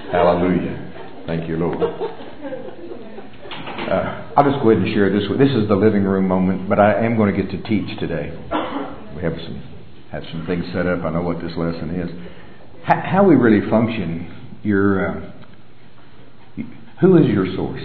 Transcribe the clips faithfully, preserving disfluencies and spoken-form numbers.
Hallelujah. Thank you, Lord. Uh, I'll just go ahead and share this. This is the living room moment, but I am going to get to teach today. We have some have some things set up. I know what this lesson is. How, how we really function. Your uh, who is your source?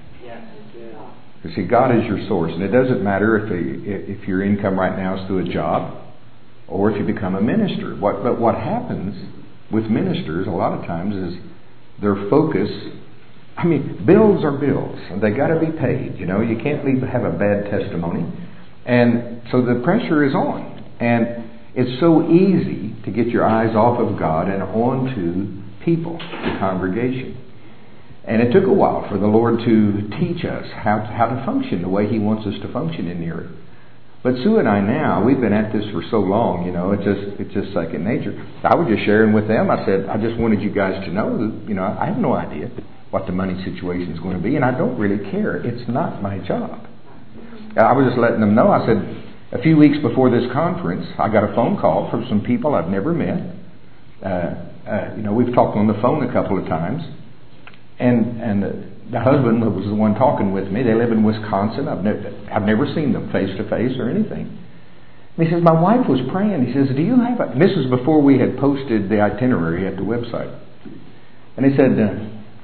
You see, God is your source, and it doesn't matter if a, if your income right now is through a job or if you become a minister. What but what happens with ministers a lot of times is their focus. I mean, bills are bills, and they got to be paid. You know, you can't leave have a bad testimony, and so the pressure is on, and it's so easy to get your eyes off of God and onto people, the congregation. And it took a while for the Lord to teach us how to, how to function the way He wants us to function in the earth. But Sue and I now, we've been at this for so long, you know, it's just it's just second nature. I was just sharing with them. I said, I just wanted you guys to know that, you know, I have no idea what the money situation is going to be, and I don't really care. It's not my job. I was just letting them know. I said, a few weeks before this conference, I got a phone call from some people I've never met. Uh, uh, you know, we've talked on the phone a couple of times. And and the, the husband was the one talking with me. They live in Wisconsin. I've never I've never seen them face to face or anything. And he says, my wife was praying. He says, do you have a... And this was before we had posted the itinerary at the website. And he said, uh,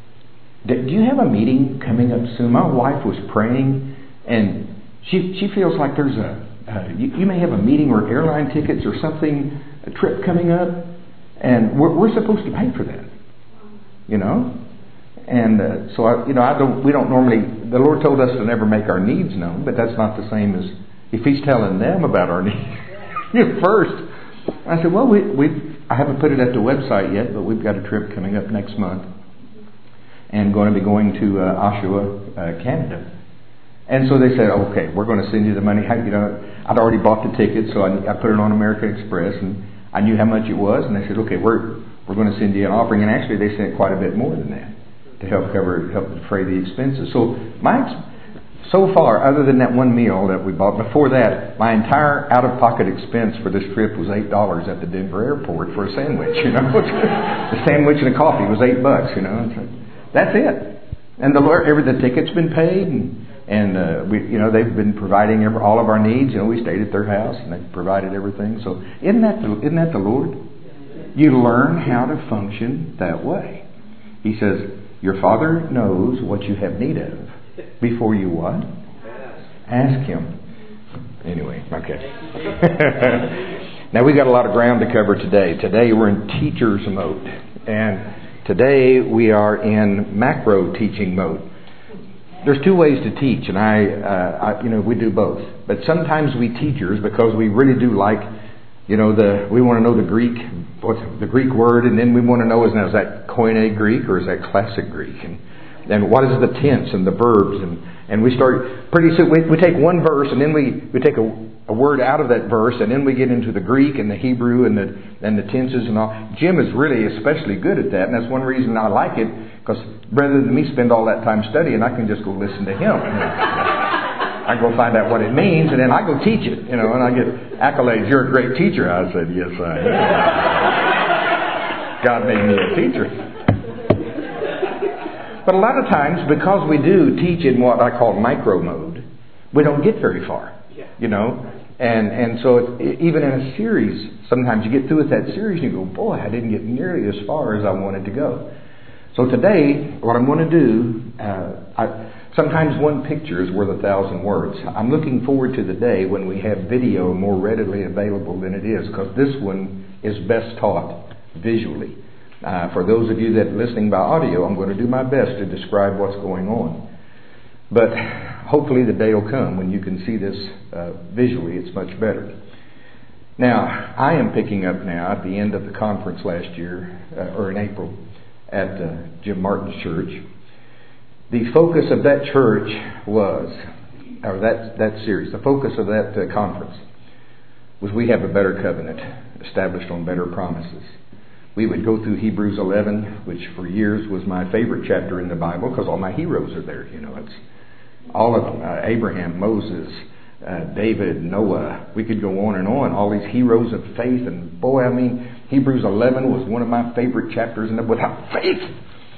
do you have a meeting coming up soon? My wife was praying, and she she feels like there's a... Uh, you, you may have a meeting or airline tickets or something, a trip coming up, and we're, we're supposed to pay for that. You know? And uh, so, I, you know, I don't. We don't normally. The Lord told us to never make our needs known, but that's not the same as if He's telling them about our needs first. I said, well, we we I haven't put it at the website yet, but we've got a trip coming up next month, and going to be going to uh, Oshawa, uh, Canada. And so they said, okay, we're going to send you the money. How, you know, I'd already bought the ticket, so I, I put it on American Express, and I knew how much it was. And they said, okay, we're we're going to send you an offering, and actually they sent quite a bit more than that to help cover, help defray the expenses. So my, so far, other than that one meal that we bought, before that, my entire out-of-pocket expense for this trip was eight dollars at the Denver airport for a sandwich. You know, the sandwich and a coffee was eight bucks. You know, that's it. And the Lord, every the ticket's been paid, and and uh, we, you know, they've been providing every, all of our needs. You know, we stayed at their house, and they've provided everything. So isn't that the, isn't that the Lord? You learn how to function that way. He says, your Father knows what you have need of before you what? Ask Him. Anyway, okay. Now we got a lot of ground to cover today. Today we're in teacher's mode. And today we are in macro teaching mode. There's two ways to teach, and I, uh, I, you know, we do both. But sometimes we teachers, because we really do like, you know, the we want to know the Greek, what's the Greek word, and then we want to know is now is that Koine Greek or is that classic Greek, and then what is the tense and the verbs, and, and we start pretty soon we, we take one verse and then we, we take a, a word out of that verse, and then we get into the Greek and the Hebrew and the and the tenses and all. Jim is really especially good at that, and that's one reason I like it, because rather than me spend all that time studying, I can just go listen to him. I go find out what it means, and then I go teach it, you know, and I get accolades. You're a great teacher. I said, yes, I am. God made me a teacher. But a lot of times, because we do teach in what I call micro mode, we don't get very far, you know. And and so it, even in a series, sometimes you get through with that series and you go, boy, I didn't get nearly as far as I wanted to go. So today, what I'm going to do, uh, I... Sometimes one picture is worth a thousand words. I'm looking forward to the day when we have video more readily available than it is, because this one is best taught visually. Uh, for those of you that are listening by audio, I'm going to do my best to describe what's going on. But hopefully the day will come when you can see this uh, visually. It's much better. Now, I am picking up now at the end of the conference last year, uh, or in April, at uh, Jim Martin's church. The focus of that church was, or that, that series, the focus of that uh, conference was we have a better covenant established on better promises. We would go through Hebrews eleven, which for years was my favorite chapter in the Bible, because all my heroes are there. You know, it's all of them, uh, Abraham, Moses, uh, David, Noah. We could go on and on, all these heroes of faith. And boy, I mean, Hebrews eleven was one of my favorite chapters. And without faith,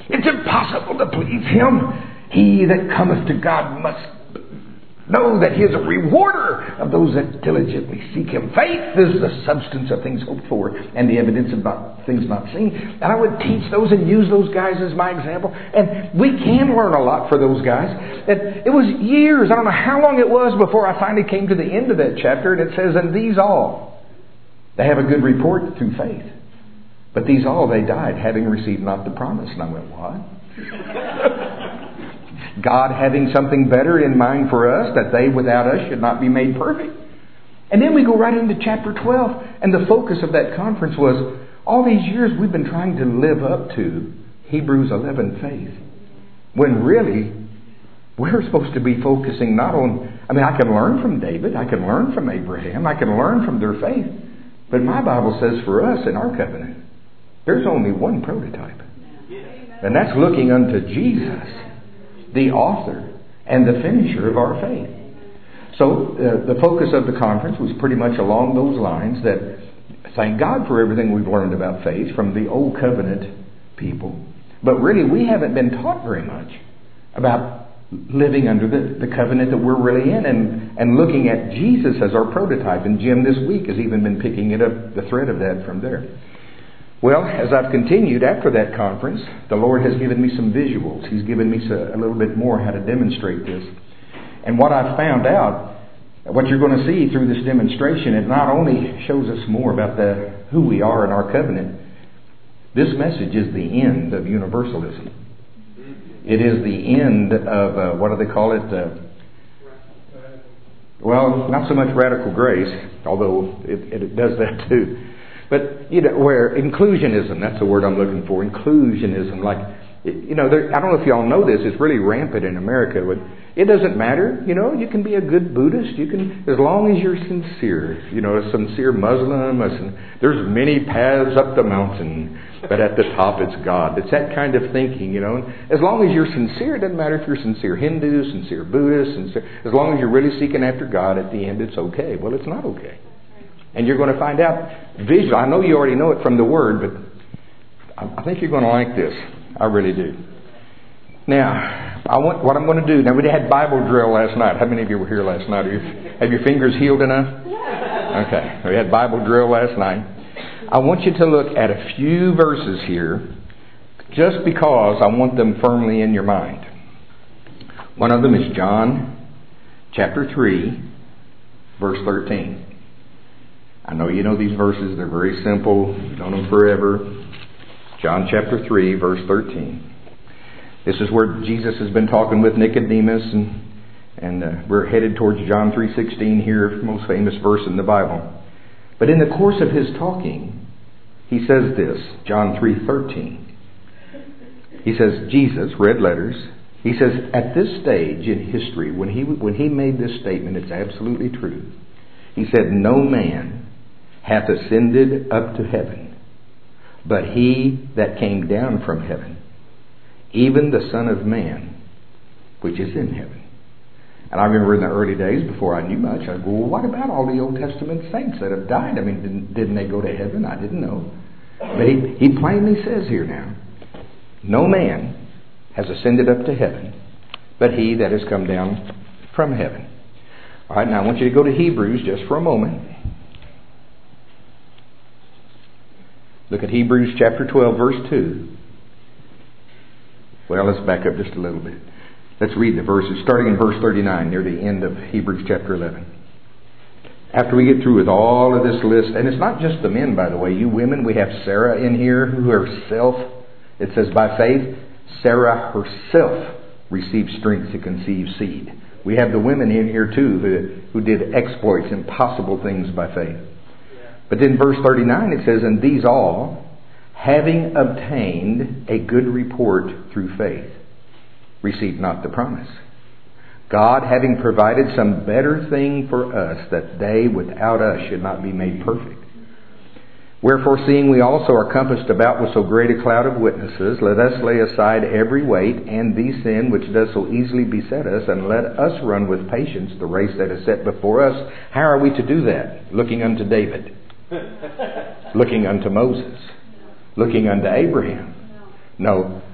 It's impossible to please Him. He that cometh to God must know that He is a rewarder of those that diligently seek Him. Faith is the substance of things hoped for and the evidence of not, things not seen. And I would teach those and use those guys as my example. And we can learn a lot for those guys. And it was years, I don't know how long it was before I finally came to the end of that chapter. And it says, and these all, they have a good report through faith. But these all, they died, having received not the promise. And I went, what? God having something better in mind for us, that they without us should not be made perfect. And then we go right into chapter twelve, and the focus of that conference was, all these years we've been trying to live up to Hebrews eleven faith. When really, we're supposed to be focusing not on, I mean, I can learn from David, I can learn from Abraham, I can learn from their faith. But my Bible says for us in our covenant, there's only one prototype. And that's looking unto Jesus, the author and the finisher of our faith. So uh, the focus of the conference was pretty much along those lines, that thank God for everything we've learned about faith from the old covenant people. But really we haven't been taught very much about living under the, the covenant that we're really in, and, and looking at Jesus as our prototype. And Jim this week has even been picking it up, the thread of that from there. Well, as I've continued after that conference, the Lord has given me some visuals. He's given me a little bit more how to demonstrate this. And what I've found out, what you're going to see through this demonstration, it not only shows us more about the who we are in our covenant. This message is the end of universalism. It is the end of, uh, what do they call it? Uh, well, not so much radical grace, although it, it does that too. But, you know, where inclusionism, that's the word I'm looking for, inclusionism, like, you know, there, I don't know if y'all know this, it's really rampant in America. But it doesn't matter, you know, you can be a good Buddhist, you can, as long as you're sincere, you know, a sincere Muslim, a, there's many paths up the mountain, but at the top it's God. It's that kind of thinking, you know. As long as you're sincere, it doesn't matter if you're sincere Hindu, sincere Buddhist, sincere, as long as you're really seeking after God, at the end it's okay. Well, it's not okay. And you're going to find out visually. I know you already know it from the Word, but I think you're going to like this. I really do. Now, I want what I'm going to do. Now, we had Bible drill last night. How many of you were here last night? Are you, have your fingers healed enough? Okay. We had Bible drill last night. I want you to look at a few verses here, just because I want them firmly in your mind. One of them is John chapter three, verse thirteen. I know you know these verses. They're very simple. You've known them forever. John chapter three, verse thirteen. This is where Jesus has been talking with Nicodemus, and and uh, we're headed towards John three sixteen here, most famous verse in the Bible. But in the course of his talking, he says this, John three thirteen. He says, Jesus, red letters, he says, at this stage in history, when he when he made this statement, it's absolutely true. He said, no man hath ascended up to heaven, but he that came down from heaven, even the Son of Man, which is in heaven. And I remember in the early days, before I knew much, I'd go, well, what about all the Old Testament saints that have died? I mean, didn't, didn't they go to heaven? I didn't know. But he, he plainly says here now, no man has ascended up to heaven, but he that has come down from heaven. All right, now I want you to go to Hebrews just for a moment. Look at Hebrews chapter twelve, verse two. Well, let's back up just a little bit. Let's read the verses, starting in verse thirty-nine, near the end of Hebrews chapter eleven. After we get through with all of this list, and it's not just the men, by the way. You women, we have Sarah in here, who herself, it says by faith, Sarah herself received strength to conceive seed. We have the women in here too, who, who did exploits, impossible things by faith. But then verse thirty-nine it says, and these all, having obtained a good report through faith, received not the promise. God having provided some better thing for us, that they without us should not be made perfect. Wherefore, seeing we also are compassed about with so great a cloud of witnesses, let us lay aside every weight and the sin which does so easily beset us, and let us run with patience the race that is set before us. How are we to do that? Looking unto David. Looking unto Moses. Looking unto Abraham. No,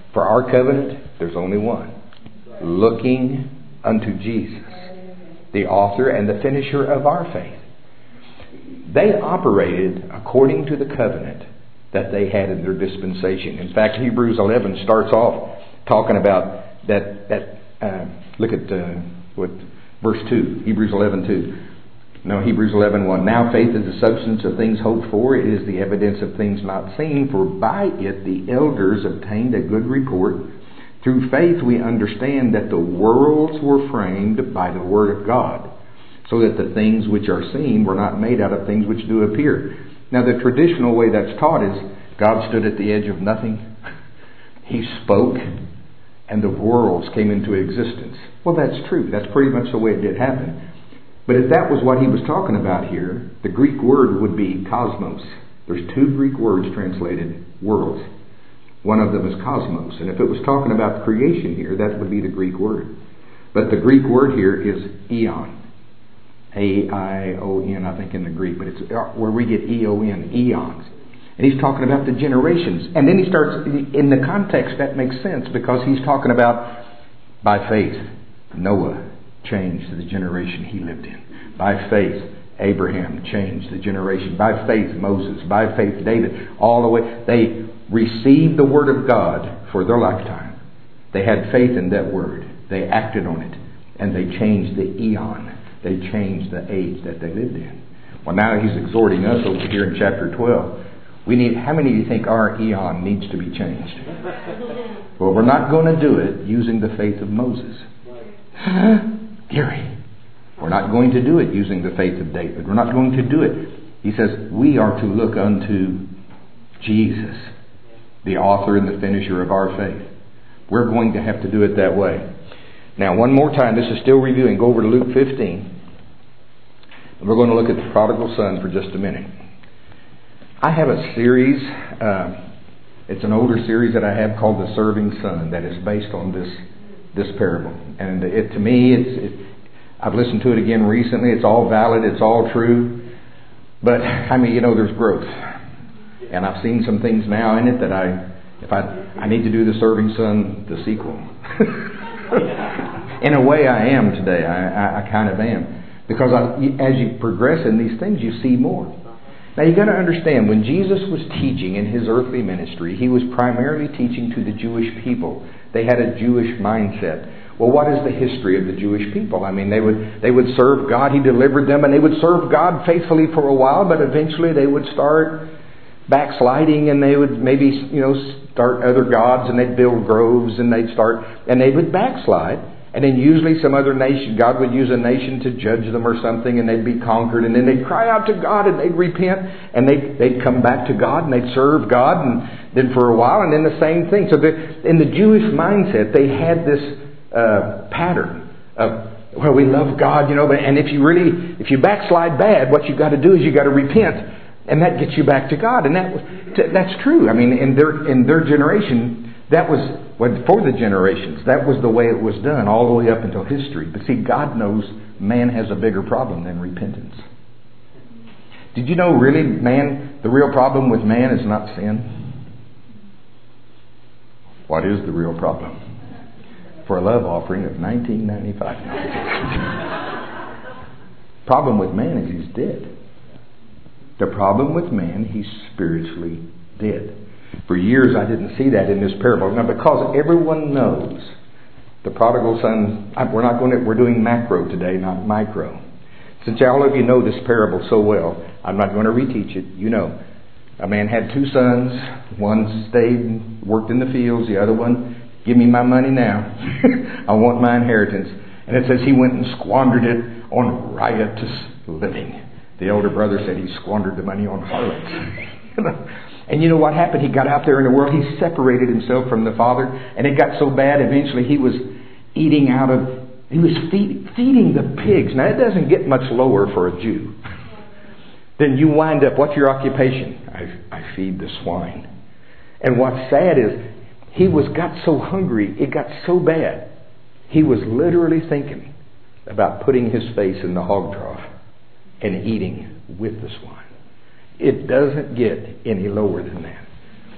For our covenant, there's only one. Looking unto Jesus, the author and the finisher of our faith. They operated according to the covenant that they had in their dispensation. In fact, Hebrews eleven starts off talking about that. That uh, look at uh, what verse two, Hebrews eleven two. No, Hebrews eleven one. Now faith is the substance of things hoped for. It is the evidence of things not seen. For by it the elders obtained a good report. Through faith we understand that the worlds were framed by the word of God, so that the things which are seen were not made out of things which do appear. Now the traditional way that's taught is God stood at the edge of nothing. He spoke and the worlds came into existence. Well, that's true. That's pretty much the way it did happen. But if that was what he was talking about here, the Greek word would be cosmos. There's two Greek words translated worlds. One of them is cosmos. And if it was talking about creation here, that would be the Greek word. But the Greek word here is eon. A I O N, I think, in the Greek. But it's where we get E O N, eons. And he's talking about the generations. And then he starts, in the context, that makes sense because he's talking about, by faith, Noah changed the generation he lived in. By faith, Abraham changed the generation. By faith, Moses. By faith, David. All the way. They received the Word of God for their lifetime. They had faith in that Word. They acted on it. And they changed the eon. They changed the age that they lived in. Well, now he's exhorting us over here in chapter twelve. We need, how many of you think our eon needs to be changed? Well, we're not going to do it using the faith of Moses. Gary, we're not going to do it using the faith of David. We're not going to do it. He says we are to look unto Jesus, the author and the finisher of our faith. We're going to have to do it that way. Now, one more time, this is still reviewing. Go over to Luke fifteen. And we're going to look at the prodigal son for just a minute. I have a series, uh, it's an older series that I have called The Serving Son that is based on this this parable. And it to me, it's it, I've listened to it again recently. It's all valid. It's all true. But, I mean, you know, there's growth. And I've seen some things now in it that I, if I, I need to do The Serving Son, the sequel. In a way, I am today. I, I, I kind of am. Because I, as you progress in these things, you see more. Now, you've got to understand, when Jesus was teaching in His earthly ministry, He was primarily teaching to the Jewish people. They had a Jewish mindset. Well, what is the history of the Jewish people? I mean, they would they would serve God. He delivered them, and they would serve God faithfully for a while, but eventually they would start backsliding, and they would maybe, you know, start other gods, and they'd build groves, and they'd start, and they would backslide. And then usually some other nation, God would use a nation to judge them or something, and they'd be conquered. And then they'd cry out to God, and they'd repent, and they'd, they'd come back to God, and they'd serve God, and then for a while, and then the same thing. So the, in the Jewish mindset, they had this uh, pattern of, well, we love God, you know, but, and if you really, if you backslide bad, what you've got to do is you've got to repent, and that gets you back to God. And that that's true. I mean, in their in their generation, that was, well, for the generations, that was the way it was done all the way up until history. But see, God knows man has a bigger problem than repentance. Did you know, really, man, the real problem with man is not sin? What is the real problem? For a love offering of nineteen ninety-five. Problem with man is he's dead. The problem with man, he's spiritually dead. For years I didn't see that in this parable. Now, because everyone knows the prodigal son, we're not going to, we're doing macro today, not micro. Since all of you know this parable so well, I'm not going to reteach it. You know, a man had two sons. One stayed, worked in the fields. The other one, give me my money now. I want my inheritance. And it says he went and squandered it on riotous living. The elder brother said he squandered the money on harlots. And you know what happened? He got out there in the world. He separated himself from the father. And it got so bad, eventually he was eating out of, he was feed, feeding the pigs. Now, it doesn't get much lower for a Jew. Then you wind up, what's your occupation? I, I feed the swine. And what's sad is, he was got so hungry, it got so bad, he was literally thinking about putting his face in the hog trough and eating with the swine. It doesn't get any lower than that.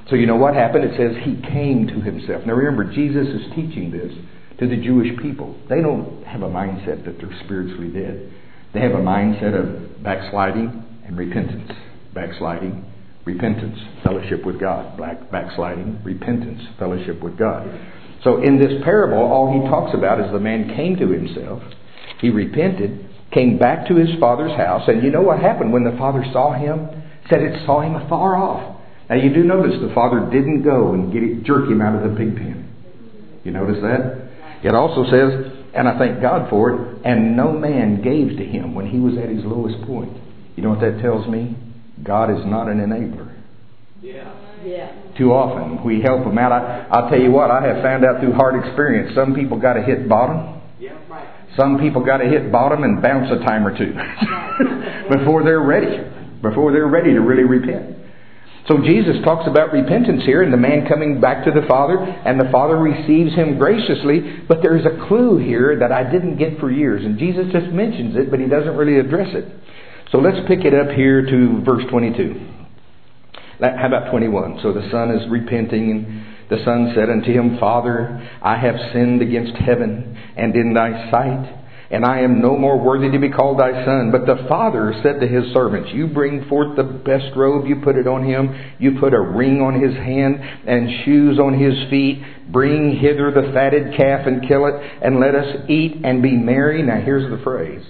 So you know what happened? It says he came to himself. Now remember, Jesus is teaching this to the Jewish people. They don't have a mindset that they're spiritually dead. They have a mindset of backsliding and repentance. Backsliding, repentance, fellowship with God. Black, backsliding, repentance, fellowship with God. So in this parable, all he talks about is the man came to himself. He repented, came back to his father's house. And you know what happened when the father saw him? Said it saw him afar off. Now you do notice the father didn't go and get it, jerk him out of the pig pen. You notice that? It also says, and I thank God for it, and no man gave to him when he was at his lowest point. You know what that tells me? God is not an enabler. Yeah. Yeah. Too often we help them out. I, I'll tell you what, I have found out through hard experience, some people got to hit bottom. Yeah, right. Some people got to hit bottom and bounce a time or two before they're ready. Before they're ready to really repent. So Jesus talks about repentance here and the man coming back to the Father, and the Father receives him graciously. But there's a clue here that I didn't get for years. And Jesus just mentions it, but he doesn't really address it. So let's pick it up here to verse twenty-two. How about twenty-one? So the son is repenting, and the son said unto him, Father, I have sinned against heaven and in thy sight, and I am no more worthy to be called thy son. But the father said to his servants, You bring forth the best robe, you put it on him, you put a ring on his hand and shoes on his feet. Bring hither the fatted calf and kill it, and let us eat and be merry. Now here's the phrase.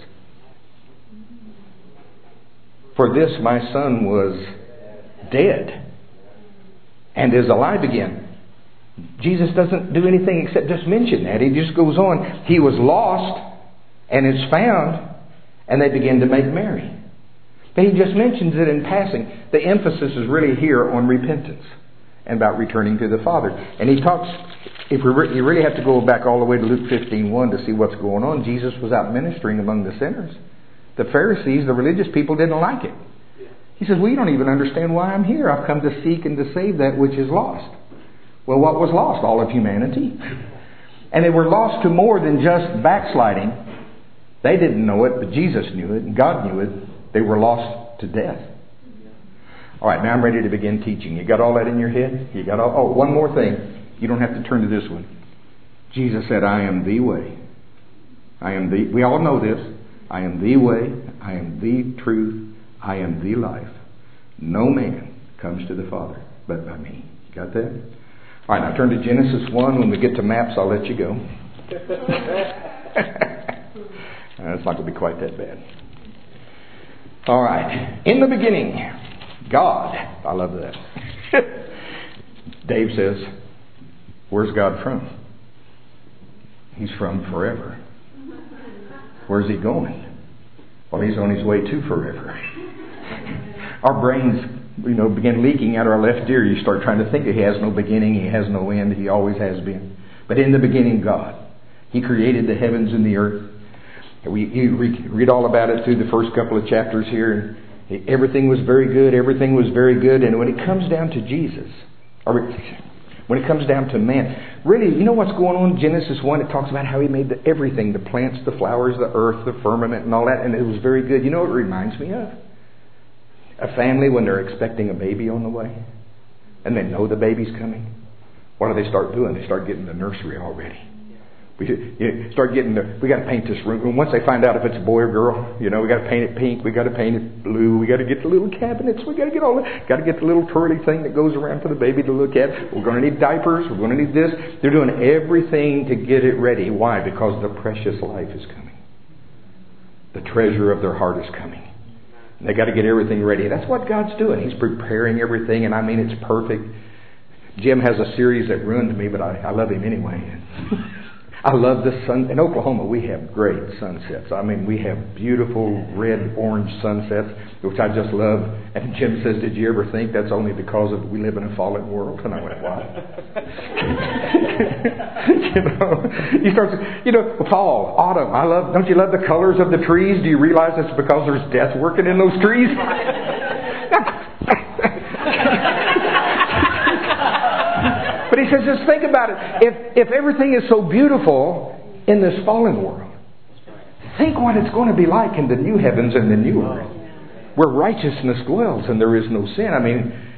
For this my son was dead and is alive again. Jesus doesn't do anything except just mention that. He just goes on. He was lost and is found, and they begin to make merry. But he just mentions it in passing. The emphasis is really here on repentance and about returning to the Father. And he talks, if we re- you really have to go back all the way to Luke fifteen one to see what's going on. Jesus was out ministering among the sinners. The Pharisees, the religious people, didn't like it. He says, well, you don't even understand why I'm here. I've come to seek and to save that which is lost. Well, what was lost? All of humanity. And they were lost to more than just backsliding. They didn't know it, but Jesus knew it, and God knew it. They were lost to death. All right, now I'm ready to begin teaching. You got all that in your head? You got all? Oh, one more thing. You don't have to turn to this one. Jesus said, I am the way. I am the... We all know this. I am the way. I am the truth. I am the life. No man comes to the Father but by me. You got that? All right, now turn to Genesis one. When we get to maps, I'll let you go. It's not going to be quite that bad. All right. In the beginning, God. I love that. Dave says, where's God from? He's from forever. Where's he going? Well, he's on his way to forever. Our brains, you know, begin leaking out of our left ear. You start trying to think that he has no beginning, he has no end, he always has been. But in the beginning, God. He created the heavens and the earth. We you read all about it through the first couple of chapters here. And everything was very good. Everything was very good. And when it comes down to Jesus, or when it comes down to man, really, you know what's going on in Genesis one? It talks about how he made the, everything, the plants, the flowers, the earth, the firmament, and all that. And it was very good. You know what it reminds me of? A family when they're expecting a baby on the way. And they know the baby's coming. What do they start doing? They start getting the nursery already. We you start getting the, we got to paint this room. And once they find out if it's a boy or girl, you know, we got to paint it pink. We got to paint it blue. We got to get the little cabinets. We got to get all that. Got to get the little twirly thing that goes around for the baby to look at. We're going to need diapers. We're going to need this. They're doing everything to get it ready. Why? Because the precious life is coming. The treasure of their heart is coming. And they got to get everything ready. That's what God's doing. He's preparing everything, and I mean it's perfect. Jim has a series that ruined me, but I, I love him anyway. I love the sun. In Oklahoma, we have great sunsets. I mean, we have beautiful red, orange sunsets, which I just love. And Jim says, did you ever think that's only because of we live in a fallen world? And I went, what? you know, you start, you know, fall, autumn. I love, don't you love the colors of the trees? Do you realize it's because there's death working in those trees? But he says, just think about it. If if everything is so beautiful in this fallen world, think what it's going to be like in the new heavens and the new earth, where righteousness dwells and there is no sin. I mean,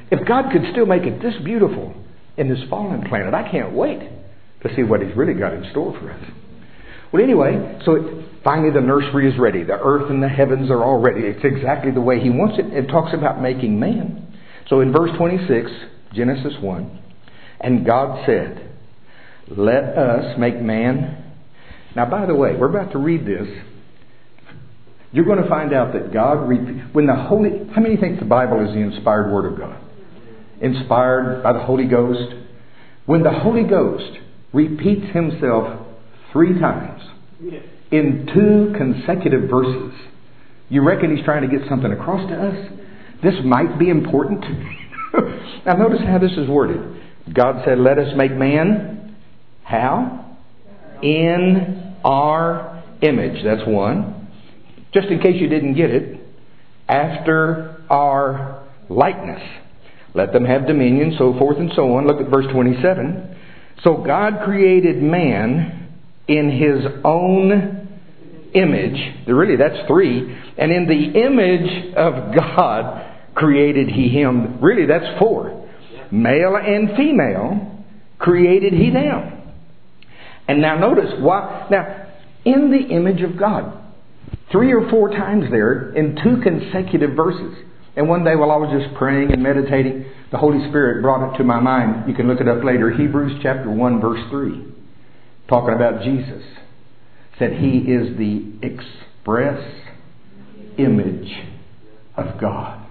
if God could still make it this beautiful in this fallen planet, I can't wait to see what He's really got in store for us. Well, anyway, so it, finally the nursery is ready. The earth and the heavens are all ready. It's exactly the way He wants it. It talks about making man. So in verse twenty-six, Genesis one, and God said, let us make man. Now, by the way, we're about to read this. You're going to find out that God, when the Holy, how many think the Bible is the inspired Word of God? Inspired by the Holy Ghost. When the Holy Ghost repeats Himself three times in two consecutive verses, you reckon He's trying to get something across to us? This might be important. Now notice how this is worded. God said, let us make man. How? In our image. That's one. Just in case you didn't get it. After our likeness. Let them have dominion, so forth and so on. Look at verse twenty-seven. So God created man in His own image. Really, that's three. And in the image of God created He him. Really, that's four. Male and female created He them. And now notice why. Now, in the image of God. Three or four times there in two consecutive verses. And one day while I was just praying and meditating, the Holy Spirit brought it to my mind. You can look it up later. Hebrews chapter one verse three. Talking about Jesus. Said He is the express image of God.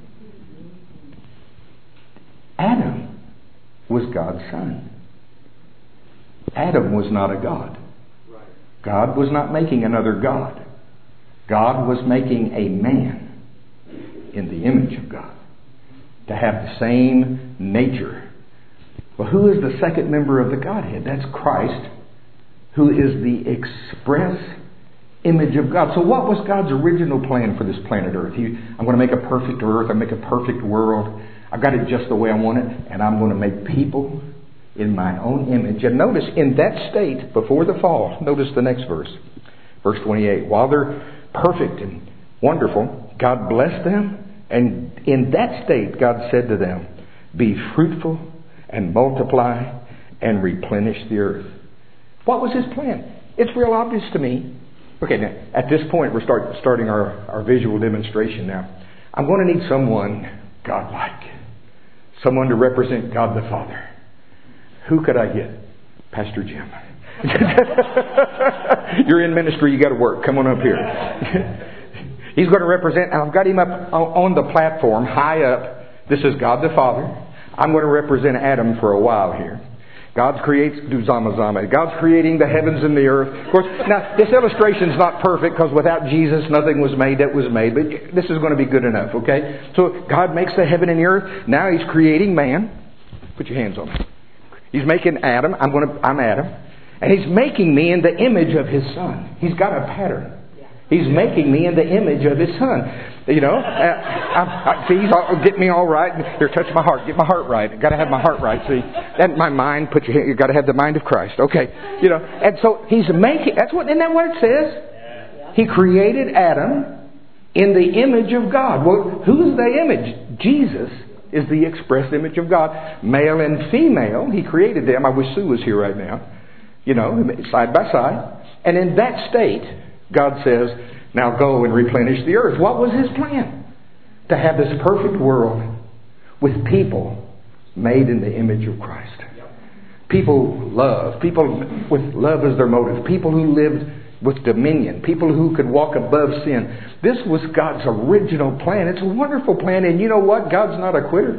Adam was God's son. Adam was not a God. God was not making another God. God was making a man in the image of God to have the same nature. Well, who is the second member of the Godhead? That's Christ, who is the express image of God. So what was God's original plan for this planet Earth? He, I'm going to make a perfect earth. I'm going to make a perfect world. I've got it just the way I want it. And I'm going to make people in my own image. And notice in that state before the fall, notice the next verse. Verse twenty-eight. While they're perfect and wonderful, God blessed them. And in that state, God said to them, be fruitful and multiply and replenish the earth. What was His plan? It's real obvious to me. Okay, now, at this point, we're start, starting our, our visual demonstration now. I'm going to need someone godlike. Someone to represent God the Father. Who could I get? Pastor Jim. You're in ministry, you got to work. Come on up here. He's going to represent, and I've got him up on the platform, high up. This is God the Father. I'm going to represent Adam for a while here. God creates, do zama zama. God's creating the heavens and the earth. Of course, now this illustration is not perfect because without Jesus nothing was made that was made. But this is going to be good enough, okay? So God makes the heaven and the earth. Now He's creating man. Put your hands on me. He's making Adam. I'm going to. I'm Adam, and He's making me in the image of His Son. He's got a pattern. He's making me in the image of His Son. You know, uh, I, I, see, He's all, get me all right. Here, touch my heart. Get my heart right. Got to have my heart right. See, and my mind. Put your. You got to have the mind of Christ. Okay, you know. And so He's making. That's what. Isn't that what it says? He created Adam in the image of God. Well, who's the image? Jesus is the express image of God. Male and female, He created them. I wish Sue was here right now. You know, side by side. And in that state, God says, now go and replenish the earth. What was His plan? To have this perfect world with people made in the image of Christ. People love. People with love as their motive. People who lived with dominion. People who could walk above sin. This was God's original plan. It's a wonderful plan. And you know what? God's not a quitter.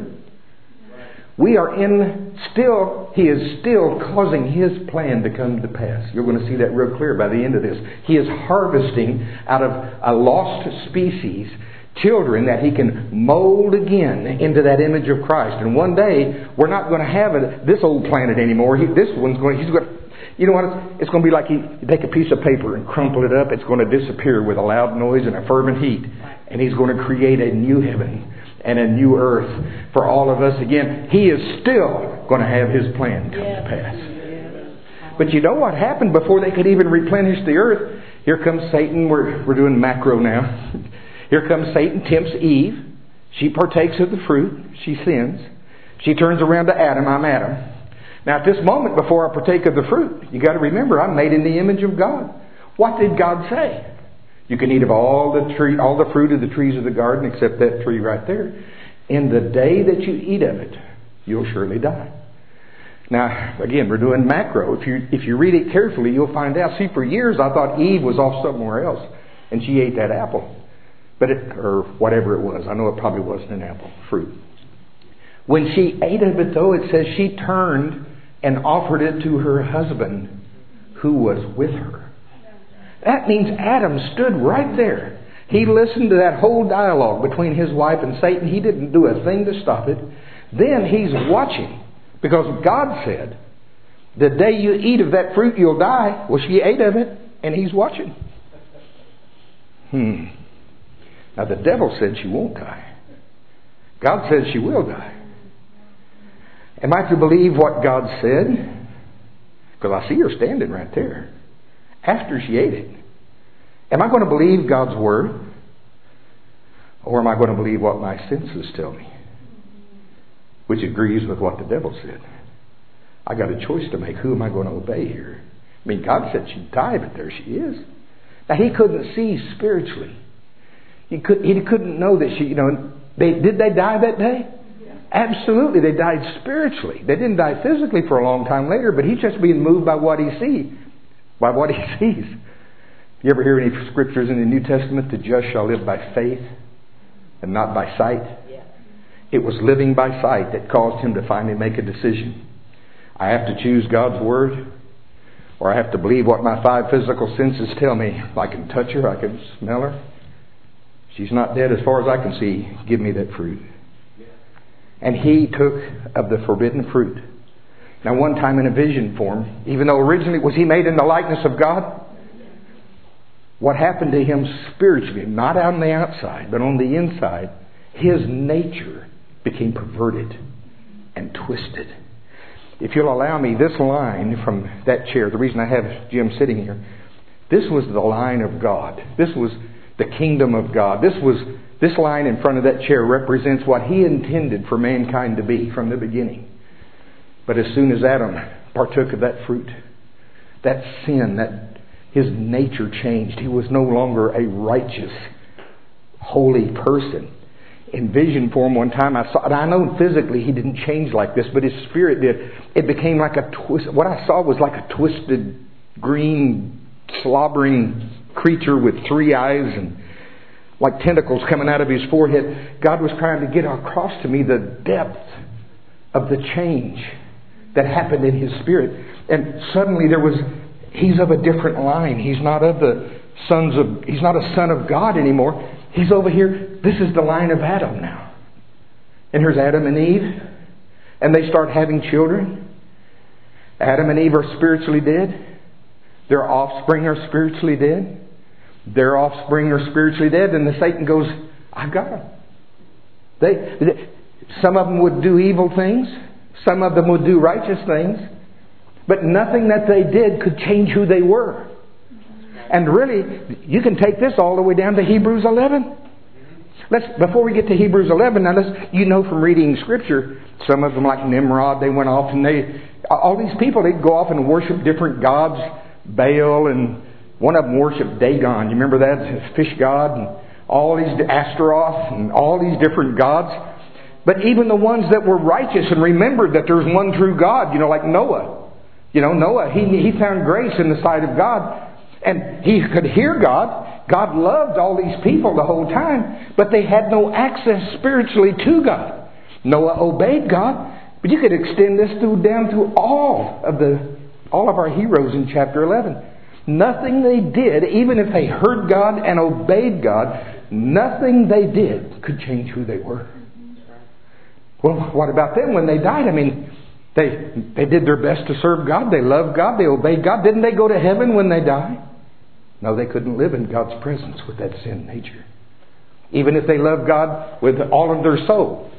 We are in still, He is still causing His plan to come to pass. You're going to see that real clear by the end of this. He is harvesting out of a lost species children that He can mold again into that image of Christ. And one day, we're not going to have it, this old planet anymore. He, this one's going, He's going to, you know what? It's, it's going to be like He you take a piece of paper and crumple it up. It's going to disappear with a loud noise and a fervent heat. And He's going to create a new heaven and a new earth for all of us again. He is still going to have His plan come to pass. But you know what happened before they could even replenish the earth? Here comes Satan. We're, we're doing macro now. Here comes Satan, tempts Eve. She partakes of the fruit. She sins. She turns around to Adam. I'm Adam. Now at this moment, before I partake of the fruit, you got to remember, I'm made in the image of God. What did God say? You can eat of all the tree, all the fruit of the trees of the garden except that tree right there. In the day that you eat of it, you'll surely die. Now, again, we're doing macro. If you if you read it carefully, you'll find out. See, for years I thought Eve was off somewhere else, and she ate that apple, but it, or whatever it was. I know it probably wasn't an apple fruit. When she ate of it, though, it says she turned and offered it to her husband, who was with her. That means Adam stood right there. He listened to that whole dialogue between his wife and Satan. He didn't do a thing to stop it. Then he's watching. Because God said, the day you eat of that fruit, you'll die. Well, she ate of it, and he's watching. Hmm. Now, the devil said she won't die. God said she will die. Am I to believe what God said? Because I see her standing right there after she ate it. Am I going to believe God's word? Or am I going to believe what my senses tell me? Which agrees with what the devil said. I got a choice to make. Who am I going to obey here? I mean, God said she'd die, but there she is. Now, he couldn't see spiritually. He, could, he couldn't know that she, you know, they, did they die that day? Yeah. Absolutely, they died spiritually. They didn't die physically for a long time later, but he's just being moved by what he sees. By what he sees. You ever hear any scriptures in the New Testament? The just shall live by faith and not by sight. Yeah. It was living by sight that caused him to finally make a decision. I have to choose God's word, or I have to believe what my five physical senses tell me. I can touch her, I can smell her. She's not dead as far as I can see. Give me that fruit. And he took of the forbidden fruit. Now, one time in a vision form, even though originally was he made in the likeness of God, what happened to him spiritually, not on the outside, but on the inside, his nature became perverted and twisted. If you'll allow me, this line from that chair, the reason I have Jim sitting here, this was the line of God. This was the kingdom of God. This was this line in front of that chair represents what he intended for mankind to be from the beginning. But as soon as Adam partook of that fruit, that sin, that his nature changed. He was no longer a righteous, holy person. In vision form one time I saw, and I know physically he didn't change like this, but his spirit did. It became like a twist. What I saw was like a twisted, green, slobbering creature with three eyes and like tentacles coming out of his forehead. God was trying to get across to me the depth of the change that happened in his spirit. And suddenly there was, he's of a different line. He's not of the sons of, he's not a son of God anymore. He's over here. This is the line of Adam now. And here's Adam and Eve. And they start having children. Adam and Eve are spiritually dead. Their offspring are spiritually dead. Their offspring are spiritually dead. And the Satan goes, I've got them. They, they, some of them would do evil things. Some of them would do righteous things. But nothing that they did could change who they were. And really, you can take this all the way down to Hebrews eleven. Let's before we get to Hebrews eleven, now let's you know from reading Scripture, some of them like Nimrod, they went off and they all these people they'd go off and worship different gods, Baal, and one of them worshipped Dagon. You remember that fish god, and all these Astaroth and all these different gods. But even the ones that were righteous and remembered that there's one true God, you know, like Noah. You know, Noah, he he found grace in the sight of God. And he could hear God. God loved all these people the whole time. But they had no access spiritually to God. Noah obeyed God. But you could extend this through down through all of the all of our heroes in chapter eleven. Nothing they did, even if they heard God and obeyed God, nothing they did could change who they were. Well, what about them when they died? I mean, they they did their best to serve God. They loved God. They obeyed God. Didn't they go to heaven when they died? No, they couldn't live in God's presence with that sin nature. Even if they loved God with all of their soul,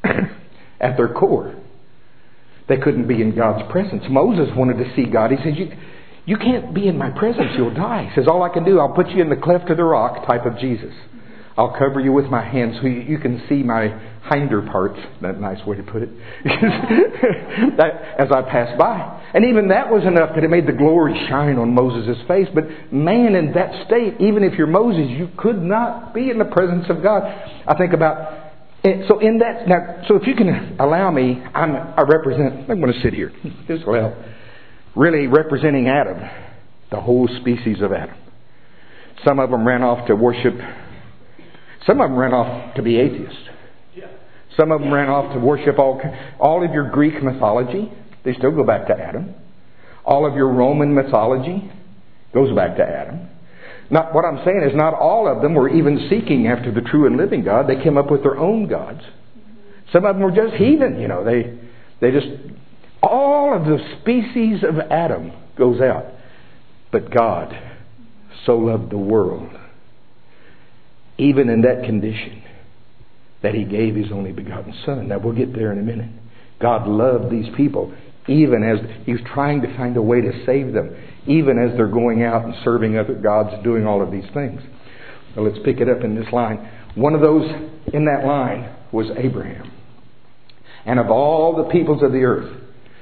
at their core, they couldn't be in God's presence. Moses wanted to see God. He said, you, you can't be in my presence, you'll die. He says, all I can do, I'll put you in the cleft of the rock type of Jesus. I'll cover you with my hands so you, you can see my hinder parts. That's a nice way to put it. that, as I pass by. And even that was enough that it made the glory shine on Moses' face. But man, in that state, even if you're Moses, you could not be in the presence of God. I think about... So in that... Now, so if you can allow me, I'm, I represent... I'm going to sit here. This will help. Really representing Adam. The whole species of Adam. Some of them ran off to worship... Some of them ran off to be atheists. Some of them ran off to worship all, all of your Greek mythology. They still go back to Adam. All of your Roman mythology goes back to Adam. Not, what I'm saying is not all of them were even seeking after the true and living God. They came up with their own gods. Some of them were just heathen. You know, they they just... All of the species of Adam goes out. But God so loved the world, even in that condition, that He gave His only begotten Son. Now we'll get there in a minute. God loved these people even as He was trying to find a way to save them, even as they're going out and serving other gods, doing all of these things. Now let's pick it up in this line. One of those in that line was Abraham. And of all the peoples of the earth,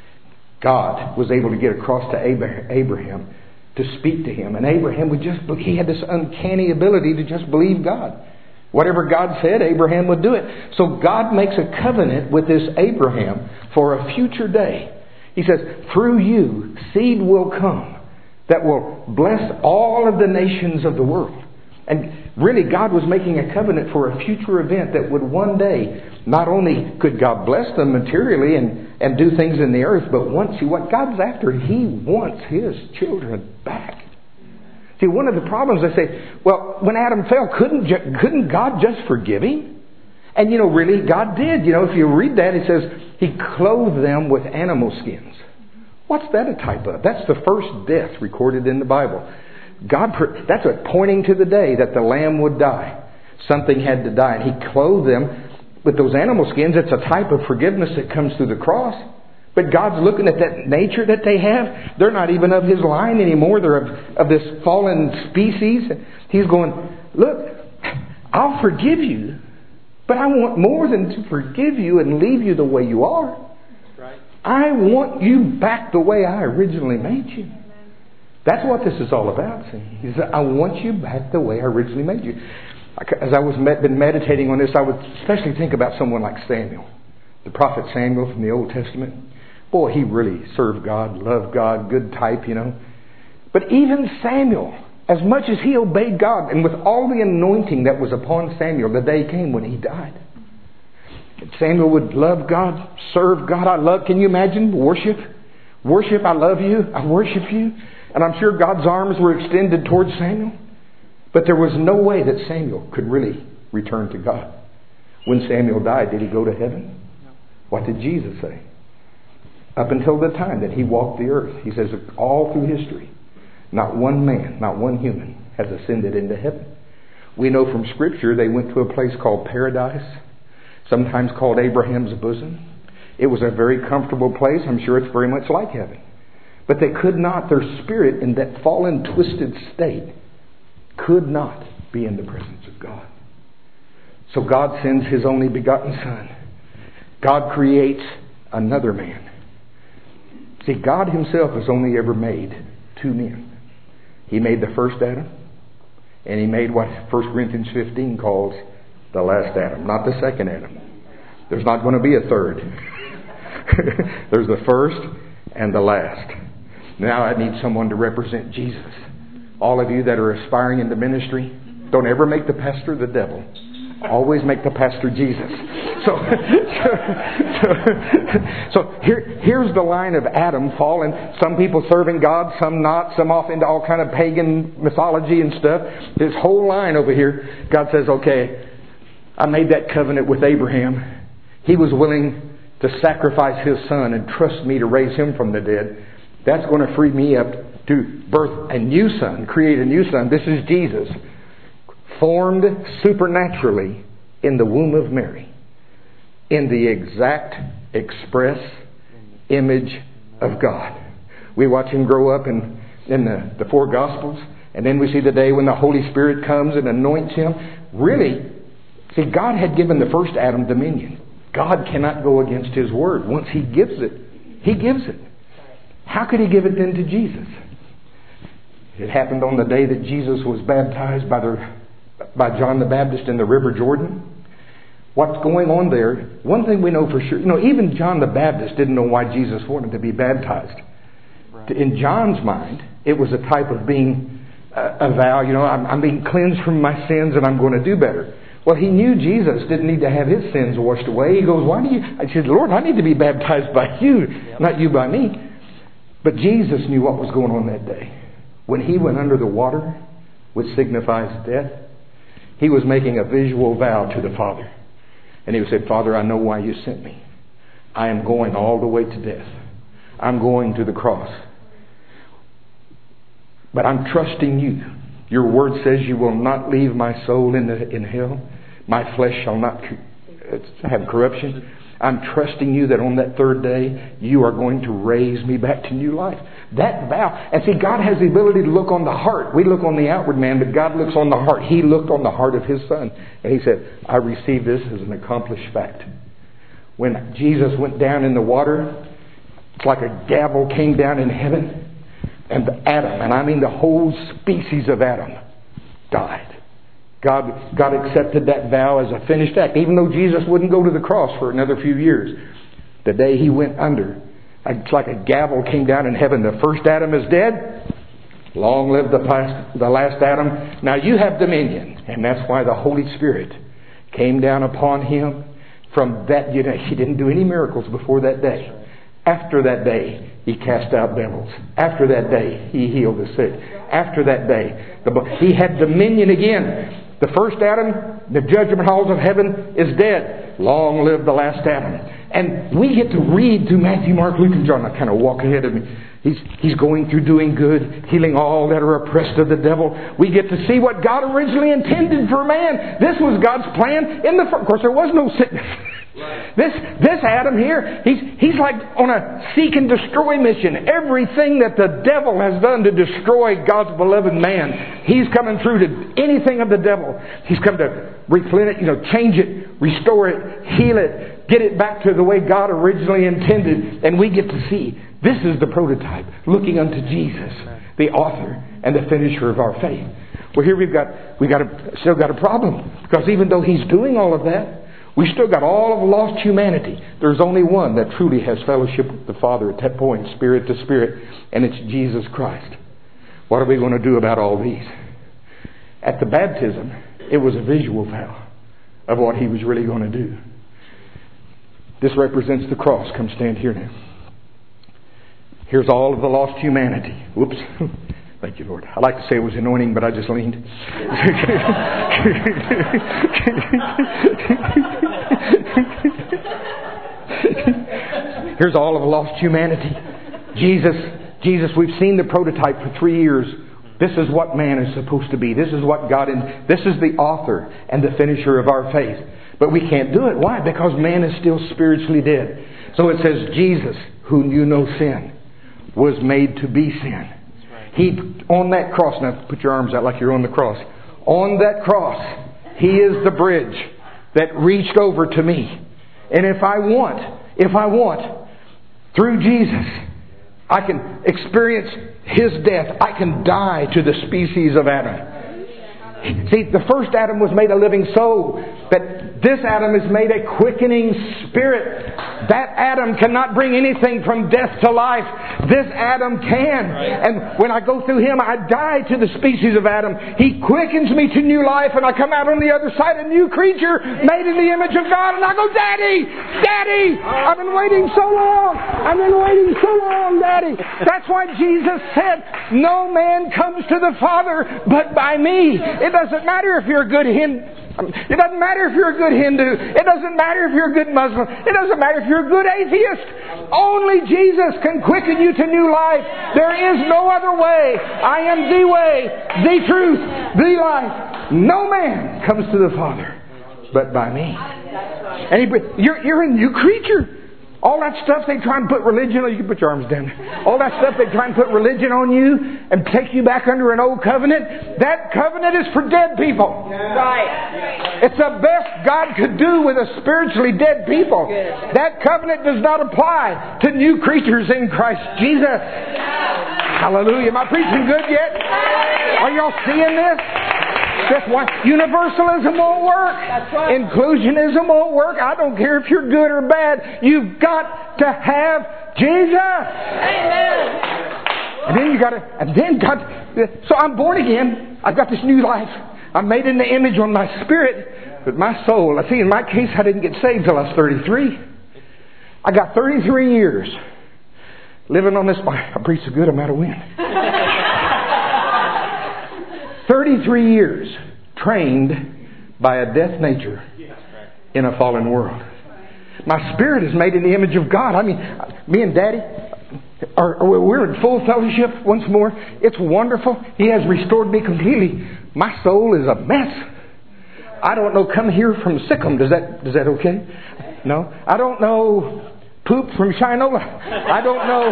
God was able to get across to Abraham to speak to him. And Abraham would just, he had this uncanny ability to just believe God. Whatever God said, Abraham would do it. So God makes a covenant with this Abraham for a future day. He says, through you, seed will come that will bless all of the nations of the world. And really, God was making a covenant for a future event that would one day, not only could God bless them materially and, and do things in the earth, but once He, what God's after, He wants His children back. See, one of the problems, they say, well, when Adam fell, couldn't couldn't God just forgive him? And, you know, really, God did. You know, if you read that, it says He clothed them with animal skins. What's that a type of? That's the first death recorded in the Bible. God, that's a pointing to the day that the lamb would die. Something had to die. And He clothed them with those animal skins. It's a type of forgiveness that comes through the cross. But God's looking at that nature that they have. They're not even of His line anymore. They're of, of this fallen species. He's going, look, I'll forgive you. But I want more than to forgive you and leave you the way you are. Right. I want you back the way I originally made you. That's what this is all about. See? He said, I want you back the way I originally made you. As I was med- been meditating on this, I would especially think about someone like Samuel, the prophet Samuel from the Old Testament. Boy, he really served God, loved God, good type, you know. But even Samuel, as much as he obeyed God, and with all the anointing that was upon Samuel, the day came when he died. Samuel would love God, serve God. I love, can you imagine? Worship. Worship, I love you. I worship you. And I'm sure God's arms were extended towards Samuel. But there was no way that Samuel could really return to God. When Samuel died, did he go to heaven? What did Jesus say? Up until the time that He walked the earth, He says all through history, not one man, not one human has ascended into heaven. We know from Scripture they went to a place called paradise, sometimes called Abraham's bosom. It was a very comfortable place. I'm sure it's very much like heaven. But they could not, their spirit in that fallen, twisted state, could not be in the presence of God. So God sends His only begotten Son. God creates another man. See, God Himself has only ever made two men. He made the first Adam, and He made what First Corinthians fifteen calls the last Adam, not the second Adam. There's not going to be a third. There's the first and the last. Now I need someone to represent Jesus. All of you that are aspiring into ministry, don't ever make the pastor the devil. Always make the pastor Jesus. So, so, so here, here's the line of Adam fallen. Some people serving God, some not. Some off into all kind of pagan mythology and stuff. This whole line over here, God says, okay, I made that covenant with Abraham. He was willing to sacrifice his son and trust me to raise him from the dead. That's going to free me up to birth a new son, create a new son. This is Jesus, formed supernaturally in the womb of Mary, in the exact express image of God. We watch Him grow up in, in the, the four Gospels. And then we see the day when the Holy Spirit comes and anoints him. Really, see, God had given the first Adam dominion. God cannot go against His Word. Once He gives it, He gives it. How could He give it then to Jesus? It happened on the day that Jesus was baptized by, the, by John the Baptist in the River Jordan. What's going on there? One thing we know for sure, you know, even John the Baptist didn't know why Jesus wanted to be baptized. Right. In John's mind, it was a type of being uh, a vow, you know, I'm, I'm being cleansed from my sins and I'm going to do better. Well, he knew Jesus didn't need to have his sins washed away. He goes, why do you? I said, Lord, I need to be baptized by you, yep. not you by me. But Jesus knew what was going on that day. When He went under the water, which signifies death, He was making a visual vow to the Father. And He said, Father, I know why you sent me. I am going all the way to death. I'm going to the cross. But I'm trusting you. Your word says you will not leave my soul in the, in hell. My flesh shall not have corruption. I'm trusting you that on that third day, you are going to raise me back to new life. That vow. And see, God has the ability to look on the heart. We look on the outward man, but God looks on the heart. He looked on the heart of His Son. And He said, I receive this as an accomplished fact. When Jesus went down in the water, it's like a gavel came down in heaven. And Adam, and I mean the whole species of Adam, died. God, God accepted that vow as a finished act, even though Jesus wouldn't go to the cross for another few years. The day He went under, it's like a gavel came down in heaven. The first Adam is dead. Long live the last, the last Adam. Now you have dominion. And that's why the Holy Spirit came down upon Him. From that, you know, He didn't do any miracles before that day. After that day, He cast out devils. After that day, He healed the sick. After that day, the, He had dominion again. The first Adam, the judgment halls of heaven, is dead. Long live the last Adam. And we get to read through Matthew, Mark, Luke, and John. I kind of walk ahead of me. He's, he's going through doing good, healing all that are oppressed of the devil. We get to see what God originally intended for man. This was God's plan. In the Of course, there was no sickness. This this Adam here, he's he's like on a seek and destroy mission. Everything that the devil has done to destroy God's beloved man, he's coming through to anything of the devil. He's come to replenish it, you know, change it, restore it, heal it, get it back to the way God originally intended. And we get to see this is the prototype, looking unto Jesus, the author and the finisher of our faith. Well, here we've got we got a, still got a problem, because even though He's doing all of that, we still got all of lost humanity. There's only one that truly has fellowship with the Father at that point, spirit to spirit, and it's Jesus Christ. What are we going to do about all these? At the baptism, it was a visual vow of what He was really going to do. This represents the cross. Come stand here now. Here's all of the lost humanity. Whoops. Thank you, Lord. I like to say it was anointing, but I just leaned. Here's all of lost humanity. Jesus, Jesus, we've seen the prototype for three years. This is what man is supposed to be. This is what God in. This is the author and the finisher of our faith. But we can't do it. Why? Because man is still spiritually dead. So it says, Jesus, who knew no sin, was made to be sin. He, on that cross, now put your arms out like you're on the cross. On that cross, He is the bridge that reached over to me. And if I want, if I want, through Jesus, I can experience His death. I can die to the species of Adam. See, the first Adam was made a living soul, but this Adam is made a quickening spirit. That Adam cannot bring anything from death to life. This Adam can. And when I go through him, I die to the species of Adam. He quickens me to new life, and I come out on the other side a new creature made in the image of God. And I go, Daddy! Daddy! I've been waiting so long! I've been waiting so long, Daddy! That's why Jesus said, no man comes to the Father but by me. It doesn't matter if you're a good Hindu. It doesn't matter if you're a good Hindu. It doesn't matter if you're a good Muslim. It doesn't matter if you're a good atheist. Only Jesus can quicken you to new life. There is no other way. I am the way, the truth, the life. No man comes to the Father but by me. And he, you're, you're a new creature. All that stuff they try and put religion on, you can put your arms down. All that stuff they try and put religion on you and take you back under an old covenant, that covenant is for dead people. Right. It's the best God could do with a spiritually dead people. That covenant does not apply to new creatures in Christ Jesus. Hallelujah. Am I preaching good yet? Are y'all seeing this? That's why universalism won't work. Right. Inclusionism won't work. I don't care if you're good or bad. You've got to have Jesus. Amen. And then you got to, and then God, so I'm born again. I've got this new life. I'm made in the image on my spirit, but my soul, I see in my case I didn't get saved till I was thirty-tee. I got thirty-three years living on this, I preached a good amount of wind. thirty-three years trained by a death nature in a fallen world. My spirit is made in the image of God. I mean, me and Daddy, are, are, we're in full fellowship once more. It's wonderful. He has restored me completely. My soul is a mess. I don't know, come here from Sikkim. Does that, is that okay? No. I don't know poop from Shinola. I don't know.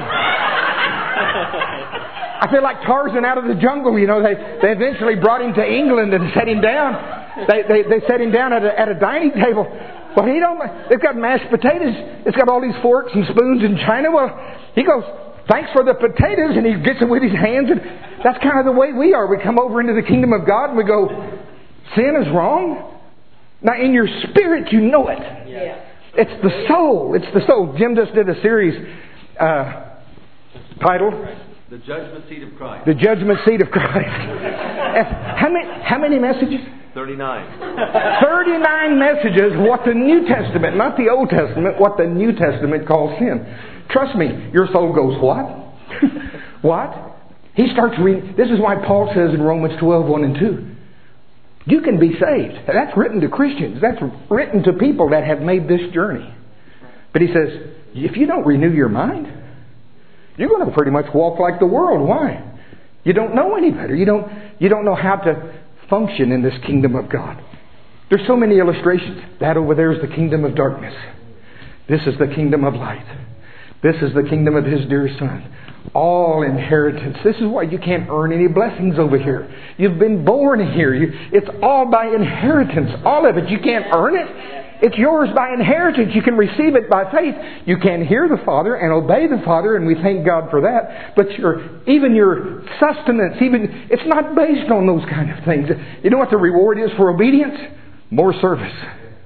I feel like Tarzan out of the jungle. You know, they, they eventually brought him to England and set him down. They, they, they set him down at a, at a dining table. Well, he don't. They've got mashed potatoes. It's got all these forks and spoons and china. Well, he goes, thanks for the potatoes, and he gets it with his hands. And that's kind of the way we are. We come over into the kingdom of God and we go, sin is wrong. Now, in your spirit, you know it. Yeah. It's the soul. It's the soul. Jim just did a series uh, titled The Judgment Seat of Christ. The Judgment Seat of Christ. how many? How many messages? Thirty-nine. Thirty-nine messages. What the New Testament, not the Old Testament, what the New Testament calls sin. Trust me, your soul goes what? What? He starts reading. This is why Paul says in Romans twelve, one and two. You can be saved. That's written to Christians. That's written to people that have made this journey. But he says, if you don't renew your mind, you're going to pretty much walk like the world. Why? You don't know any better. You don't, you don't know how to function in this kingdom of God. There's so many illustrations. That over there is the kingdom of darkness. This is the kingdom of light. This is the kingdom of His dear Son. All inheritance. This is why you can't earn any blessings over here. You've been born here. You, it's all by inheritance. All of it. You can't earn it. It's yours by inheritance. You can receive it by faith. You can hear the Father and obey the Father, and we thank God for that. But your, even your sustenance, even it's not based on those kind of things. You know what the reward is for obedience? More service.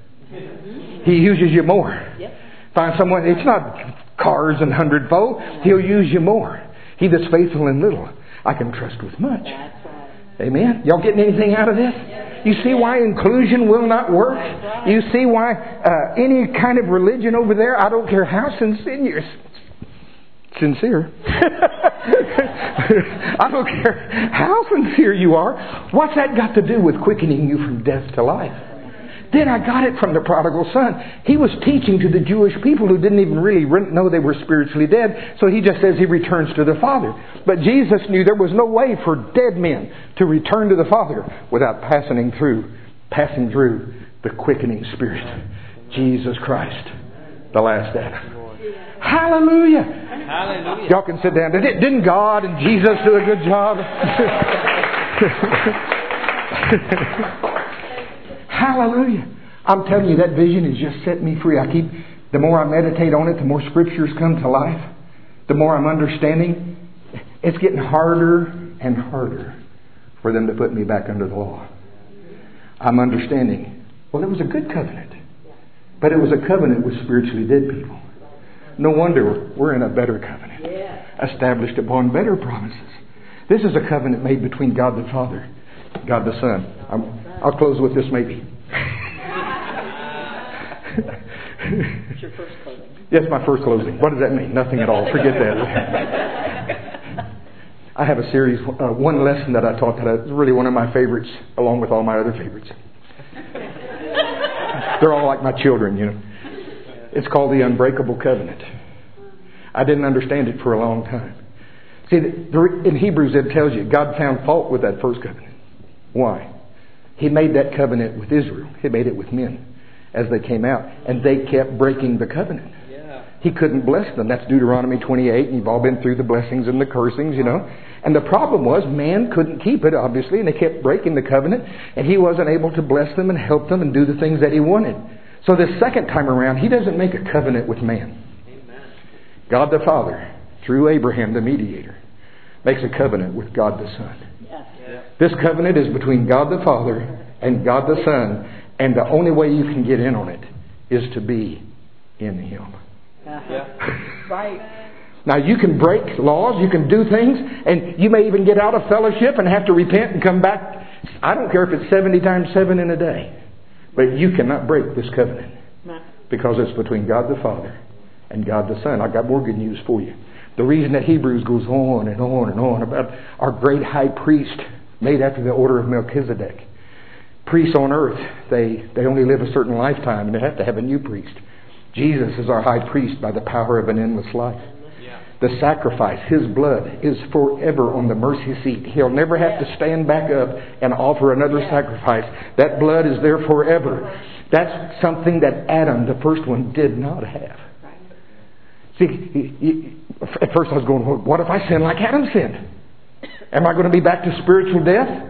He uses you more. Find someone, it's not cars and hundredfold. He'll use you more. He that's faithful in little, I can trust with much. Amen. Y'all getting anything out of this? You see why inclusion will not work? You see why uh, any kind of religion over there, I don't care how sincere, sincere. I don't care how sincere you are. What's that got to do with quickening you from death to life? Then I got it from the prodigal son. He was teaching to the Jewish people who didn't even really know they were spiritually dead. So he just says he returns to the Father. But Jesus knew there was no way for dead men to return to the Father without passing through, passing through the quickening Spirit. Jesus Christ, the last Adam. Hallelujah. Hallelujah. Y'all can sit down. Didn't God and Jesus do a good job? Hallelujah. I'm telling you, that vision has just set me free. I keep, the more I meditate on it, the more scriptures come to life. The more I'm understanding. It's getting harder and harder for them to put me back under the law. I'm understanding, well, it was a good covenant. But it was a covenant with spiritually dead people. No wonder we're in a better covenant. Established upon better promises. This is a covenant made between God the Father, God the Son. I'm, I'll close with this maybe. It's your first closing. Yes, my first closing. What does that mean? Nothing at all. Forget that. I have a series, uh, one lesson that I taught that is really one of my favorites, along with all my other favorites. They're all like my children, you know. It's called the Unbreakable Covenant. I didn't understand it for a long time. See, in Hebrews it tells you God found fault with that first covenant. Why? He made that covenant with Israel. He made it with men as they came out. And they kept breaking the covenant. Yeah. He couldn't bless them. That's Deuteronomy twenty-eight, and you've all been through the blessings and the cursings, you know. And the problem was man couldn't keep it, obviously, and they kept breaking the covenant, and He wasn't able to bless them and help them and do the things that He wanted. So this second time around, He doesn't make a covenant with man. Amen. God the Father, through Abraham the mediator, makes a covenant with God the Son. Yes. Yeah. This covenant is between God the Father and God the Son, and the only way you can get in on it is to be in Him. Uh-huh. Right. Now you can break laws, you can do things, and you may even get out of fellowship and have to repent and come back. I don't care if it's seventy times seven in a day. But you cannot break this covenant. No. Because it's between God the Father and God the Son. I've got more good news for you. The reason that Hebrews goes on and on and on about our great high priest made after the order of Melchizedek. Priests on earth, they, they only live a certain lifetime and they have to have a new priest. Jesus is our high priest by the power of an endless life. Yeah. The sacrifice, His blood, is forever on the mercy seat. He'll never have to stand back up and offer another sacrifice. That blood is there forever. That's something that Adam, the first one, did not have. See, he, he, at first I was going, well, what if I sin like Adam sinned? Am I going to be back to spiritual death?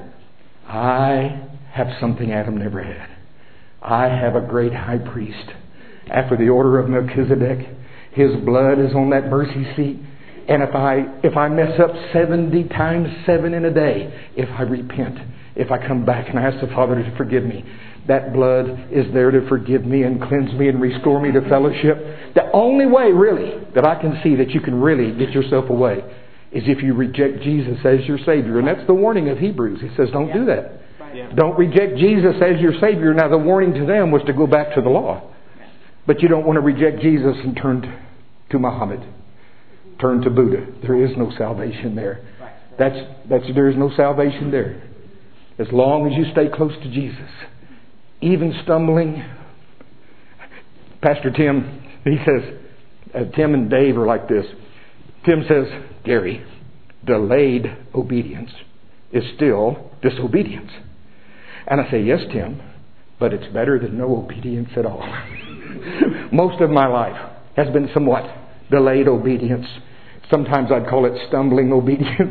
I have something Adam never had. I have a great high priest. After the order of Melchizedek, His blood is on that mercy seat. And if I if I mess up seventy times seven in a day, if I repent, if I come back and ask the Father to forgive me, that blood is there to forgive me and cleanse me and restore me to fellowship. The only way, really, that I can see that you can really get yourself away is if you reject Jesus as your Savior. And that's the warning of Hebrews. He says, don't do that. Yeah. Don't reject Jesus as your Savior. Now, the warning to them was to go back to the law. But you don't want to reject Jesus and turn to, to Muhammad. Turn to Buddha. There is no salvation there. That's, that's, there is no salvation there. As long as you stay close to Jesus. Even stumbling. Pastor Tim, he says, uh, Tim and Dave are like this. Tim says, Gary, delayed obedience is still disobedience. And I say, yes, Tim, but it's better than no obedience at all. Most of my life has been somewhat delayed obedience. Sometimes I'd call it stumbling obedience.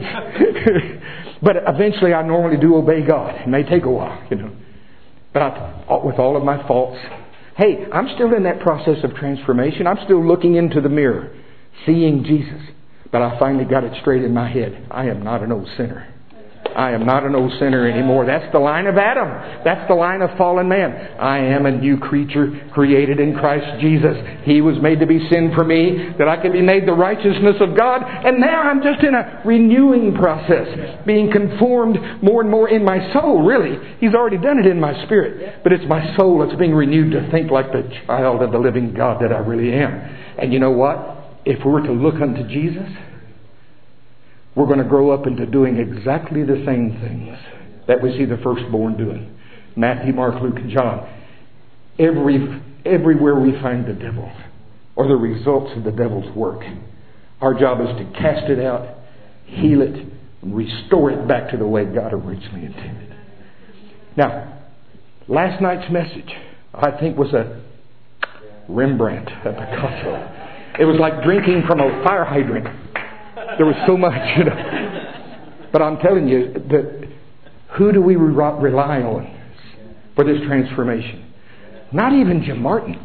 But eventually I normally do obey God. It may take a while, you know. But I, with all of my faults, hey, I'm still in that process of transformation. I'm still looking into the mirror, seeing Jesus. But I finally got it straight in my head. I am not an old sinner. I am not an old sinner anymore. That's the line of Adam. That's the line of fallen man. I am a new creature created in Christ Jesus. He was made to be sin for me, that I can be made the righteousness of God. And now I'm just in a renewing process, being conformed more and more in my soul, really. He's already done it in my spirit. But it's my soul that's being renewed to think like the child of the living God that I really am. And you know what? If we were to look unto Jesus, we're going to grow up into doing exactly the same things that we see the firstborn doing. Matthew, Mark, Luke, and John. Every, everywhere we find the devil or the results of the devil's work, our job is to cast it out, heal it, and restore it back to the way God originally intended. Now, last night's message, I think, was a Rembrandt, a Picasso. It was like drinking from a fire hydrant. There was so much, you know. But I'm telling you that who do we re- rely on for this transformation? Not even Jim Martin.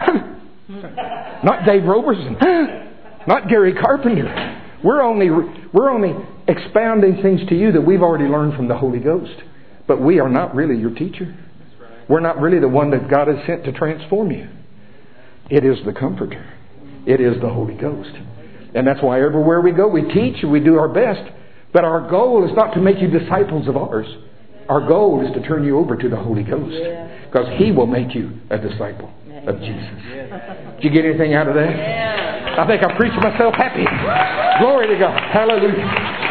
Not Dave Roberson. Not Gary Carpenter. We're only we're only expounding things to you that we've already learned from the Holy Ghost. But we are not really your teacher. We're not really the one that God has sent to transform you. It is the Comforter. It is the Holy Ghost. And that's why everywhere we go, we teach and we do our best. But our goal is not to make you disciples of ours. Our goal is to turn you over to the Holy Ghost. Because He will make you a disciple of Jesus. Did you get anything out of that? I think I preached myself happy. Glory to God. Hallelujah.